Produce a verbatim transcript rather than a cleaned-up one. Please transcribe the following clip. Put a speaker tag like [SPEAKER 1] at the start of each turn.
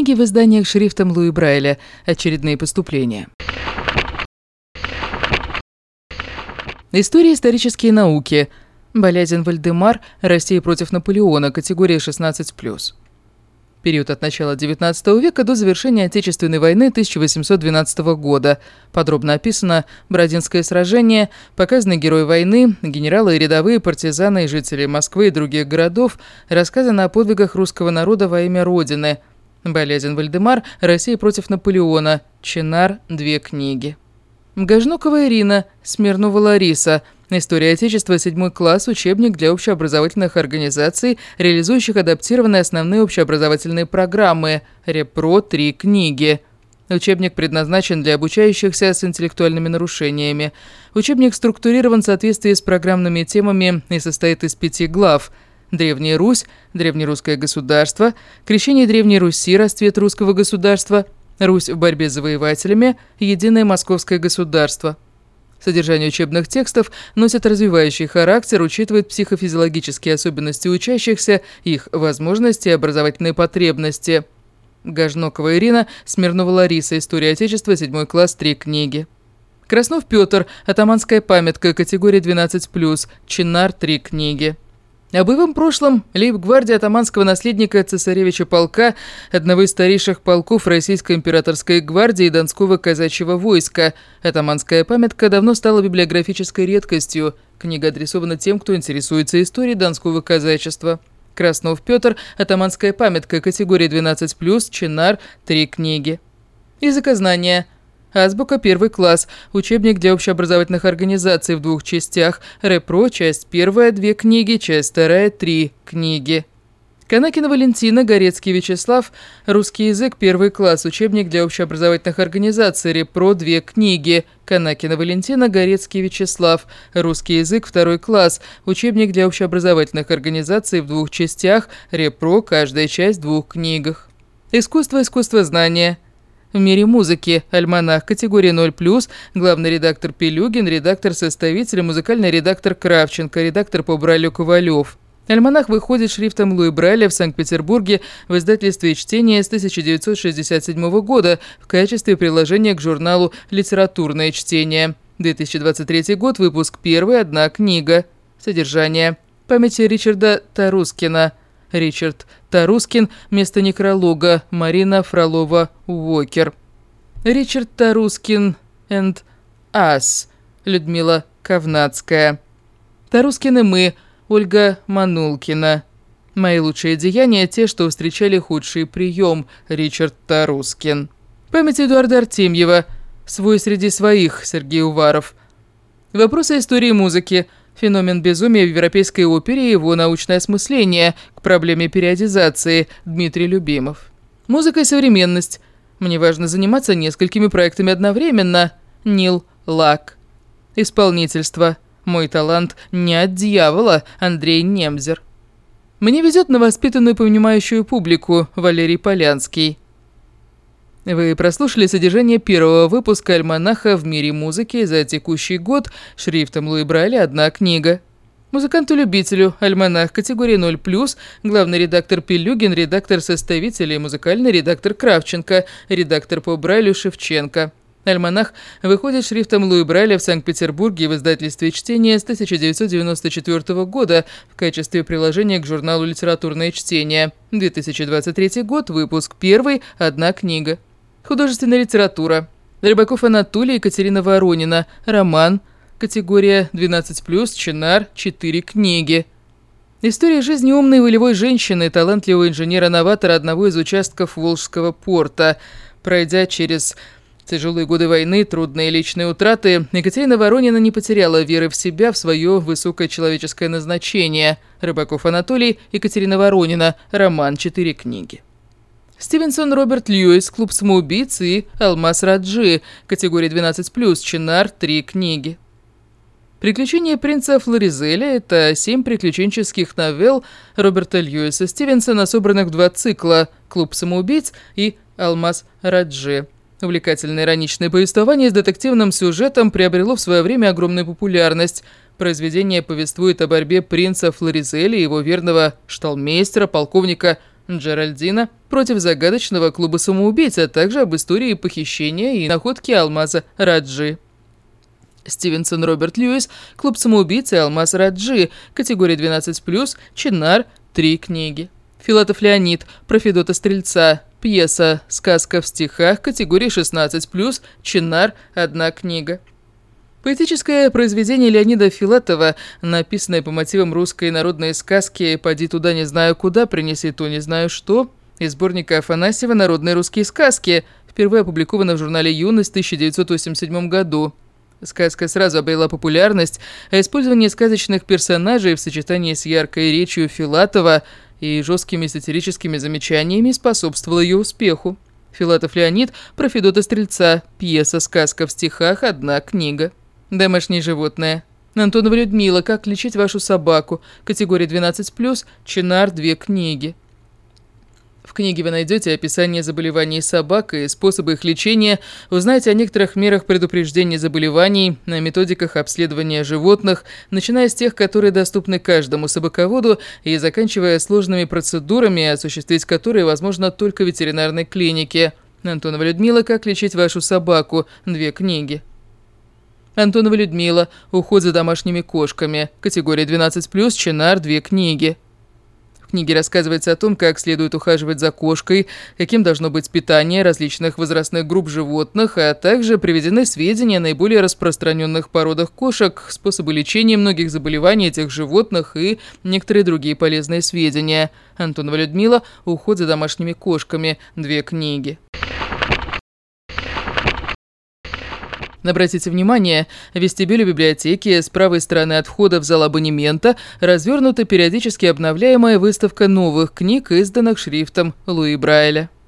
[SPEAKER 1] книги в изданиях шрифтом Луи Брайля. Очередные поступления. История, исторические науки. Балязин Вальдемар. Россия против Наполеона. Категория шестнадцать плюс. Период от начала девятнадцатого века до завершения Отечественной войны тысяча восемьсот двенадцатого года. Подробно описано Бородинское сражение, показаны герои войны, генералы и рядовые, партизаны и жители Москвы и других городов, рассказано о подвигах русского народа во имя Родины. Балязин Вальдемар. Россия против Наполеона. Чинар. Две книги. Гажнукова Ирина. Смирнова Лариса. История Отечества, седьмой класс, учебник для общеобразовательных организаций, реализующих адаптированные основные общеобразовательные программы. Репро. Три книги. Учебник предназначен для обучающихся с интеллектуальными нарушениями. Учебник структурирован в соответствии с программными темами и состоит из пяти глав. Древняя Русь, древнерусское государство, крещение Древней Руси, расцвет русского государства, Русь в борьбе с завоевателями, единое московское государство. Содержание учебных текстов носит развивающий характер, учитывает психофизиологические особенности учащихся, их возможности и образовательные потребности. Гажнукова Ирина. Смирнова Лариса. История Отечества, седьмой класс, три книги. Краснов Петр. Атаманская памятка. Категория двенадцать плюс. Чинар. Три книги. О боевом прошлом лейб-гвардии атаманского наследника цесаревича полка, одного из старейших полков Российской императорской гвардии и Донского казачьего войска. Атаманская памятка давно стала библиографической редкостью. Книга адресована тем, кто интересуется историей Донского казачества. Краснов Петр. Атаманская памятка. Категория двенадцать плюс. Чинар. Три книги. Языкознание. Азбука, первый класс. Учебник для общеобразовательных организаций в двух частях. Репро, часть первая, две книги, часть вторая, три книги. Канакина Валентина, Горецкий Вячеслав. Русский язык, первый класс. Учебник для общеобразовательных организаций. Репро, две книги. Канакина Валентина, Горецкий Вячеслав. Русский язык, второй класс. Учебник для общеобразовательных организаций в двух частях. Репро, каждая часть в двух книгах. Искусство, искусствознание. В мире музыки. Альманах. Категория ноль плюс. Главный редактор Пелюгин, редактор-составитель, музыкальный редактор Кравченко, редактор по Брайлю Ковалев. Альманах выходит шрифтом Луи Брайля в Санкт-Петербурге в издательстве «Чтение» с тысяча девятьсот шестьдесят седьмого года в качестве приложения к журналу «Литературное чтение». две тысячи двадцать третий год. Выпуск первый. Одна книга. Содержание. Памяти Ричарда Тарускина. Ричард Тарускин. Место некролога. Марина Фролова-Уокер. Ричард Тарускин and Us. Людмила Ковнацкая. Тарускины мы. Ольга Манулкина. Мои лучшие деяния – те, что встречали худший прием. Ричард Тарускин. Память Эдуарда Артемьева. Свой среди своих. Сергей Уваров. Вопросы истории музыки. Феномен безумия в европейской опере и его научное осмысление. К проблеме периодизации. Дмитрий Любимов. Музыка и современность. Мне важно заниматься несколькими проектами одновременно. Нил Лак. Исполнительство. Мой талант не от дьявола. Андрей Немзер. Мне везет на воспитанную понимающую публику. Валерий Полянский. Вы прослушали содержание первого выпуска «Альманаха в мире музыки» за текущий год шрифтом Луи Брайля «Одна книга». Музыканту-любителю «Альманах» категории ноль плюс, главный редактор Пелюгин, редактор-составитель и музыкальный редактор Кравченко, редактор по Брайлю Шевченко. «Альманах» выходит шрифтом Луи Брайля в Санкт-Петербурге в издательстве «Чтение» с тысяча девятьсот девяносто четвёртого года в качестве приложения к журналу «Литературное чтение». две тысячи двадцать третий год. Выпуск первый. Одна книга. Художественная литература. Рыбаков Анатолий, Екатерина Воронина. Роман. Категория двенадцать плюс. Чинар. четыре книги. История жизни умной волевой женщины, талантливого инженера-новатора одного из участков Волжского порта. Пройдя через тяжелые годы войны, трудные личные утраты, Екатерина Воронина не потеряла веры в себя, в свое высокое человеческое назначение. Рыбаков Анатолий, Екатерина Воронина. Роман. четыре книги. Стивенсон Роберт Льюис, «Клуб самоубийц» и «Алмаз Раджи», категория двенадцать плюс, Чинар, три книги. «Приключения принца Флоризеля» — это семь приключенческих новелл Роберта Льюиса Стивенсона, собранных в два цикла «Клуб самоубийц» и «Алмаз Раджи». Увлекательное ироничное повествование с детективным сюжетом приобрело в свое время огромную популярность. Произведение повествует о борьбе принца Флоризеля и его верного шталмейстера, полковника Джеральдина против загадочного клуба самоубийц, а также об истории похищения и находки алмаза Раджи. Стивенсон Роберт Льюис, клуб самоубийц и алмаз Раджи, категория двенадцать плюс, Чинар, три книги. Филатов Леонид, про Федота Стрельца, пьеса «Сказка в стихах», категория шестнадцать плюс, Чинар, одна книга. Поэтическое произведение Леонида Филатова, написанное по мотивам русской народной сказки «Поди туда не знаю куда, принеси то не знаю что», из сборника Афанасьева «Народные русские сказки», впервые опубликовано в журнале «Юность» в тысяча девятьсот восемьдесят седьмом году. Сказка сразу обрела популярность, а использование сказочных персонажей в сочетании с яркой речью Филатова и жесткими сатирическими замечаниями способствовало ее успеху. Филатов Леонид про Федота Стрельца, пьеса «Сказка в стихах», одна книга. Домашние животные. Антонова Людмила, как лечить вашу собаку, категория двенадцать плюс, Чинар, две книги. В книге вы найдете описание заболеваний собак и способы их лечения, узнаете о некоторых мерах предупреждения заболеваний, о методиках обследования животных, начиная с тех, которые доступны каждому собаководу, и заканчивая сложными процедурами, осуществить которые возможно только в ветеринарной клинике. Антонова Людмила, как лечить вашу собаку, две книги. Антонова Людмила, уход за домашними кошками, категория двенадцать плюс, Чинар, две книги. В книге рассказывается о том, как следует ухаживать за кошкой, каким должно быть питание различных возрастных групп животных, а также приведены сведения о наиболее распространенных породах кошек, способы лечения многих заболеваний этих животных и некоторые другие полезные сведения. Антонова Людмила, уход за домашними кошками, две книги. Обратите внимание, в вестибюле библиотеки с правой стороны от входа в зал абонемента развернута периодически обновляемая выставка новых книг, изданных шрифтом Луи Брайля.